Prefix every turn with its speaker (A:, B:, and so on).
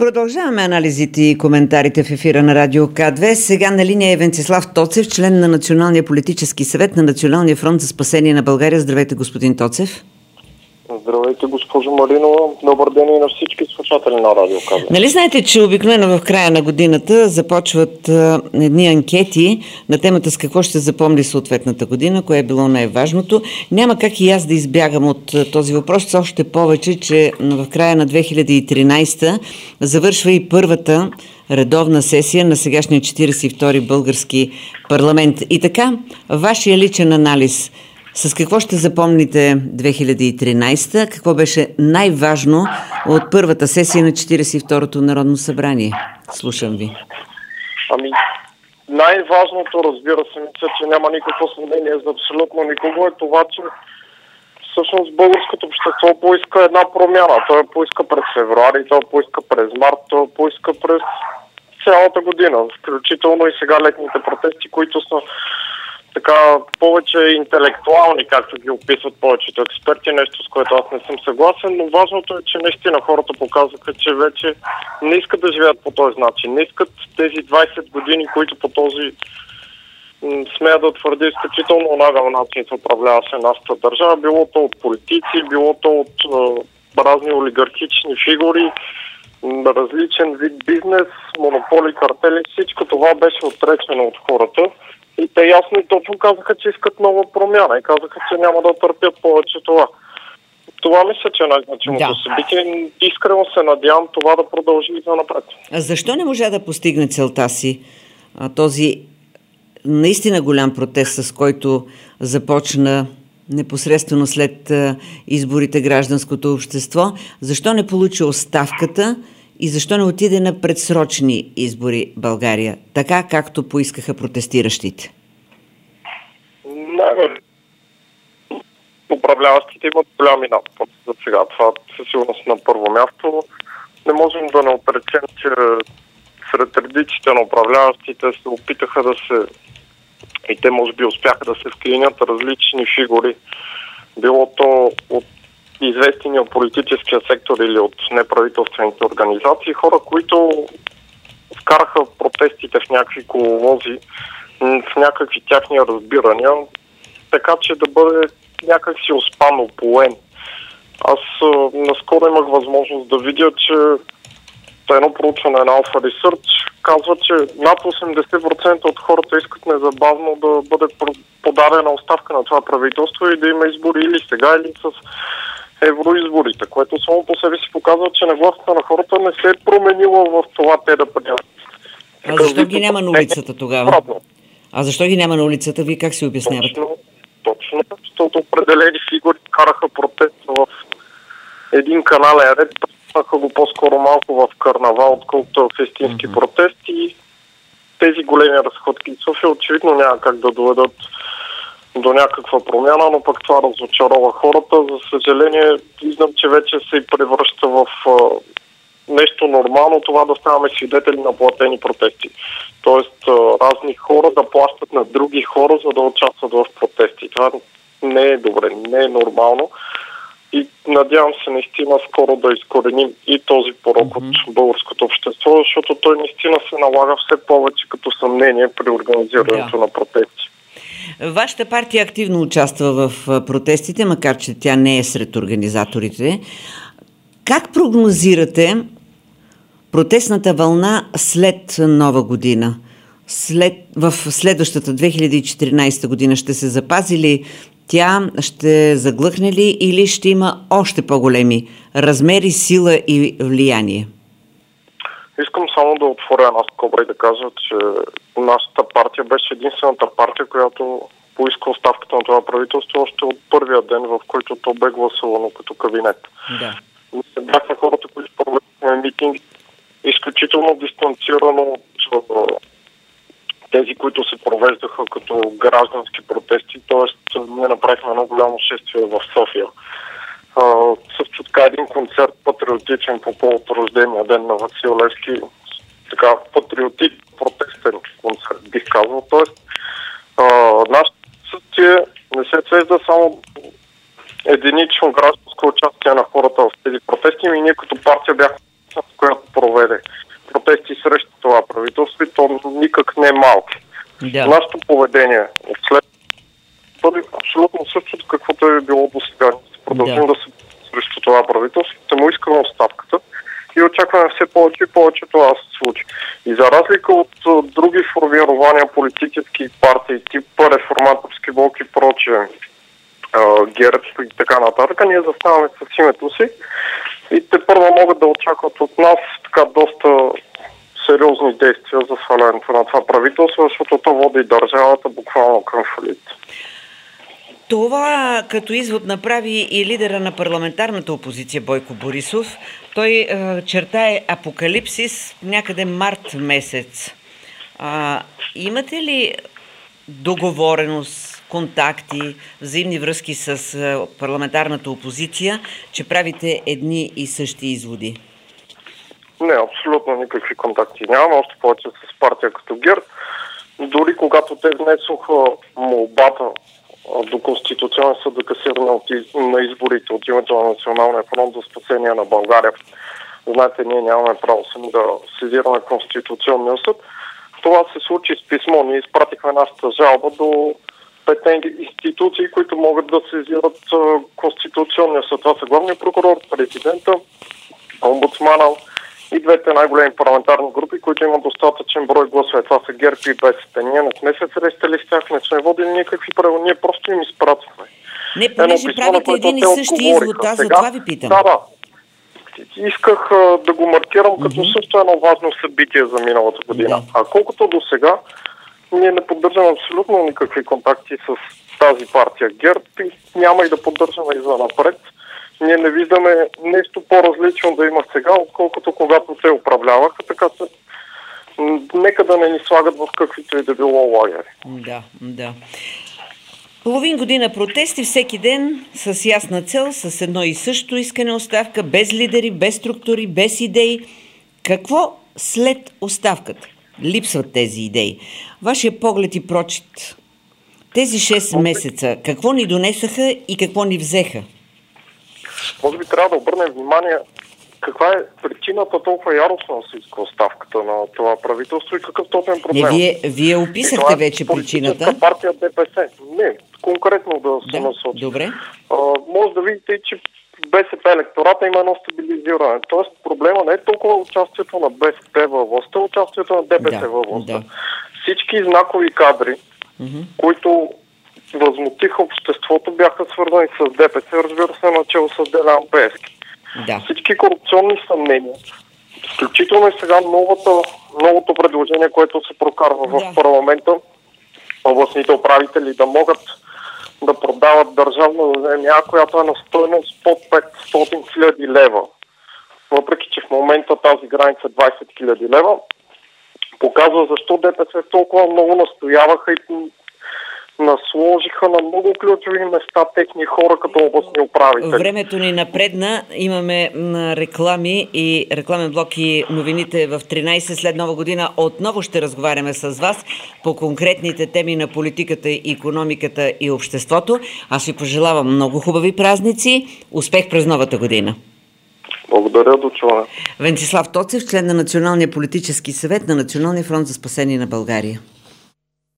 A: Продължаваме анализите и коментарите в ефира на Радио К2. Сега на линия е Венцислав Тоцев, член на Националния политически съвет на Националния фронт за спасение на България. Здравейте, господин Тоцев.
B: Здравейте, госпожо Маринова. Добър ден и на всички слушатели на Радио К2.
A: Нали знаете, че обикновено в края на годината започват едни анкети на темата с какво ще запомни съответната година, кое е било най-важното. Няма как и аз да избягам от този въпрос, още повече, че в края на 2013 завършва и първата редовна сесия на сегашния 42-и български парламент. И така, вашия личен анализ – с какво ще запомните 2013? Какво беше най-важно от първата сесия на 42-то Народно събрание? Слушам ви.
B: Най-важното, разбира се, мисля, че няма никакво съмнение за абсолютно никого, е това, че всъщност българското общество поиска една промяна. Той поиска през февруари, той поиска през март, той поиска през цялата година. Включително и сега летните протести, които са така повече интелектуални, както ги описват повечето експерти, нещо с което аз не съм съгласен, но важното е, че наистина хората показаха, че вече не искат да живеят по този начин. Не искат тези 20 години, които по този, смея да твърди, изключително нагъл начин се управляваше нашата държава, било то от политици, било то от разни олигархични фигури, различен вид бизнес, монополи, картели, всичко това беше отречено от хората. И те ясно и точно казаха, че искат нова промяна и казаха, че няма да търпят повече това. Това мисля, че е най-значимото събитие. Искрено се надявам това да продължи и за напред.
A: А защо не можа да постигне целта си този наистина голям протест, с който започна непосредствено след изборите гражданското общество? Защо не получи оставката и защо не отиде на предсрочни избори България, така както поискаха протестиращите?
B: Управляващите имат голями напад за сега. Това със сигурност на първо място. Не можем да не отречем, че сред редиците на управляващите се опитаха да се, и те може би успяха да се вклинят различни фигури, било то от известни от политическия сектор или от неправителствените организации, хора, които вкараха протестите в някакви коловози, в някакви тяхни разбирания, така че да бъде някак си успано, поен. Аз наскоро имах възможност да видя, че едно проучване на Alpha Research казва, че над 80% от хората искат незабавно да бъде подадена оставка на това правителство и да има избори или сега, или с евроизборите, което само по себе си показва, че нагласата на хората не се е променила в това те да приемат.
A: А защо ги няма на улицата тогава? А защо ги няма на улицата? Вие как си обяснявате?
B: Точно, защото определени фигури караха протест в един канален ред, пръснаха го по-скоро малко в карнавал, отколкото в истински протести. Тези големи разходки в София очевидно няма как да доведат до някаква промяна, но пък това разочарова хората. За съжаление, виждам, че вече се и превръща в нещо нормално това да ставаме свидетели на платени протести. Тоест, разни хора да плащат на други хора, за да участват в протести. Това не е добре, не е нормално. И надявам се наистина скоро да изкореним и този порок от българското общество, защото той наистина се налага все повече като съмнение при организирането на протести.
A: Вашата партия активно участва в протестите, макар че тя не е сред организаторите. Как прогнозирате протестната вълна след Нова година? В следващата 2014 година ще се запази ли тя, ще заглъхне ли или ще има още по-големи размери, сила и влияние?
B: Искам само да отворя една скоба и да кажа, че нашата партия беше единствената партия, която поиска оставката на това правителство още от първия ден, в който то бе гласувано като кабинет. Да. Бяхме хората, които проведохме митинги, изключително дистанцирано от тези, които се провеждаха като граждански протести, т.е. ние направихме едно голямо шествие в София. Също така един концерт патриотичен по повод рождения ден на Васил Левски, така патриотик, протестен концерт, бих казал. Тоест, нашето съдие не се свежда само единично гражданско участие на хората в тези протести, и ние като партия бяхме, която проведе малки.
A: Да.
B: Нашето поведение след бъде абсолютно същото, каквото е било до сега. Продължим да се срещу това правителство, ще му искаме оставката и очакваме все повече и повече това да се случи. И за разлика от други формирования, политически партии, тип реформаторски блок и прочее, ГЕРБ и така нататък, ние заставаме с името си и те първо могат да очакват от нас така доста сериозни действия за свалянето на това правителство, защото то води държавата буквално към фалит.
A: Това като извод направи и лидера на парламентарната опозиция Бойко Борисов. Той чертае апокалипсис някъде март месец. Имате ли договореност, контакти, взаимни връзки с парламентарната опозиция, че правите едни и същи изводи?
B: Не, абсолютно никакви контакти нямаме, още повече с партия като ГЕРБ. Дори когато те внесоха молбата до Конституционен съд за касиране на изборите от името на Националния фронт за спасение на България. Знаете, ние нямаме право сами да сезираме Конституционния съд. Това се случи с писмо. Ние изпратихме нашата жалба до 5 институции, които могат да сезират Конституционния съд. Това са главния прокурор, президента, омбудсмана и двете най-големи парламентарни групи, които имат достатъчен брой гласове. Това са ГЕРБ и БСП. Ние не сме се срещали с тях, не сме водили никакви правила. Ние просто им изпратихме.
A: Не, понеже правите един и същи извод, аз за това ви питам.
B: Да. Исках да го маркирам като също едно важно събитие за миналата година. Да. А колкото до сега, ние не поддържаме абсолютно никакви контакти с тази партия ГЕРБ и няма и да поддържаме и за напред. Ние не виждаме нещо по-различно да има сега, отколкото когато те управляваха, така че нека да не ни слагат в каквито и да било лагери.
A: Да. Половин година протести всеки ден с ясна цел, с едно и също искане оставка, без лидери, без структури, без идеи. Какво след оставката? Липсват тези идеи. Вашия поглед и прочит. Тези 6 месеца, какво ни донесаха и какво ни взеха?
B: Може би трябва да обърнем внимание каква е причината толкова яростно да се иска оставката на това правителство и какъв точно е проблем.
A: Вие описахте вече причината.
B: Партия ДПС. Не, конкретно да се насочи.
A: Добре.
B: Може да видите, че БСП електората има едно стабилизиране. Тоест проблема не е толкова участието на БСП във властта, участието на ДПС във властта. Да. Всички знакови кадри, които възмутиха обществото, бяха свързани с ДПС, разбира се, начало с Делян Пеевски.
A: Да.
B: Всички корупционни съмнения, включително и сега новото предложение, което се прокарва в парламента, областните управители да могат да продават държавна земя, която е на стойност под 500 хиляди лева. Въпреки че в момента тази граница е 20 хиляди лева, показва защо ДПС толкова много настояваха и насложиха на много ключови места техни хора като областни управители.
A: Времето ни напредна. Имаме реклами и рекламен блок и новините в 13 след Нова година. Отново ще разговаряме с вас по конкретните теми на политиката, икономиката и обществото. Аз ви пожелавам много хубави празници. Успех през новата година!
B: Благодаря, до чуване.
A: Венцислав Тоцев, член на Националния политически съвет на Националния фронт за спасение на България.